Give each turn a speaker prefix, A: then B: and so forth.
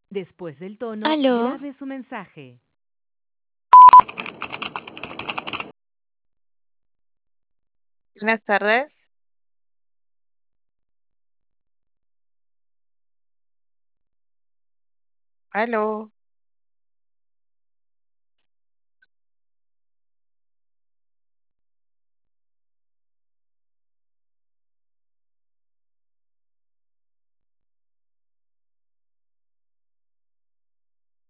A: Después del tono,
B: Aló,
A: grabe su mensaje.
C: Buenas tardes. Aló.